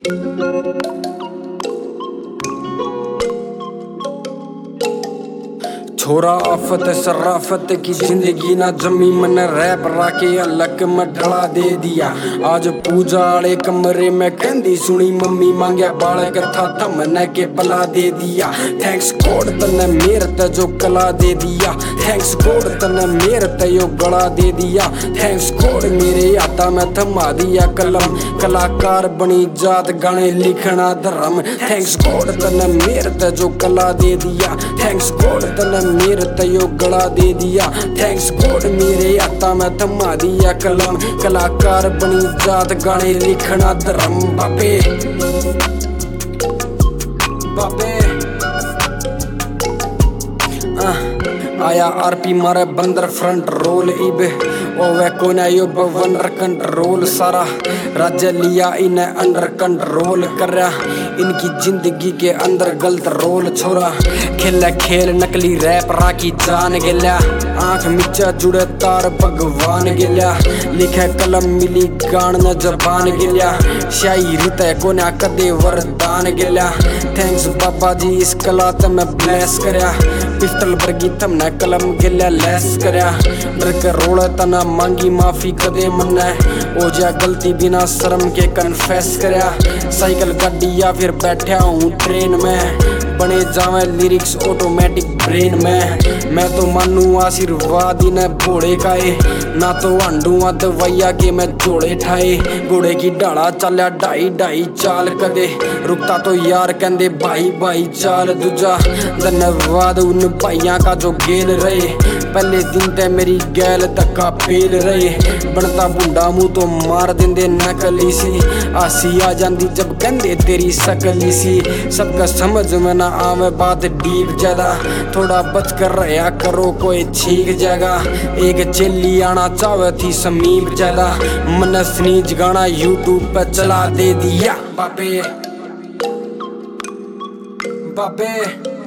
छोरा आफत शराफत की जिंदगी ना जमी मन रैप राके अलग में ढला दे दिया। आज पूजा आले कमरे में कहंदी सुनी मम्मी मांगया बालक था थमने के पला दे दिया। थैंक्स गॉड तने मेर ते जो कला दे दिया। थैंक्स गॉड तने मेर ते यो गला दे दिया। थैंक्स गॉड मेरे हाथा में थमा दिया कलम, कलाकार बनी जात गाने लिखना धर्म। थैंक्स गॉड तने मेर ते जो कला दे दिया। थैंक्स गॉड तने मेरे ते यो गला दे दिया। थैंक्स गॉड मेरे हाथा में थमा दिया कलम, कलाकार बनी जात गाने लिखना धर्म। बाबे बाबे आया आरपी मारे बंदर फ्रंट रोल इब ओवे कोना यो बवनर कंट्रोल। सारा राज्य लिया इन्हें अंडर कंट्रोल करया। इनकी जिंदगी के अंदर गलत रोल छोरा खेला खेल नकली रैप राकी जान गेल्या। आंख मिचा जुड़े तार भगवान गेल्या। लिखे कलम मिली गान न जबान गेल्या। शायरी ते कोना कदे वरदान गेल्या। थैंक्स बाबा जी इस कला ते मैं ब्लेस करया। पिस्टल वर्गी थमने कलम गेल्या लेस करया। डर के रोल तना मांगी माफी कदे मन्ने ओ जा गलती बिना शर्म के कन्फेस करया। साइकिल गाड़ी या फिर बैठा हूँ ट्रेन में बने जावे लिरिक्स ऑटोमेटिक ब्रेन में। मैं तो मानू आशीर्वाद इन्हें भोड़े काए ना तो आंडूआ दवाइया के मैं जोड़े ठाए। घोड़े की डाला चलिया ढाई ढाई चाल कदे रुकता तो यार कहंदे भाई भाई चाल दूजा। धन्यवाद उन भाइया का जो गेल रहे पहले दिन ते मेरी गैल तक्का पेल रहे। बनता बुंडा मुंह तो मार देंदे नकली सी आसी आ जांदी जब कहंदे तेरी सकली सी। सबका समझ में ना आवे बात डीप ज्यादा थोड़ा बच कर रहा करो कोई ठीक जगह। एक चेली आना चाहे थी समीप ज्यादा मन स्नीज गाना यूट्यूब पे चला दे दिया। बाबे बाबे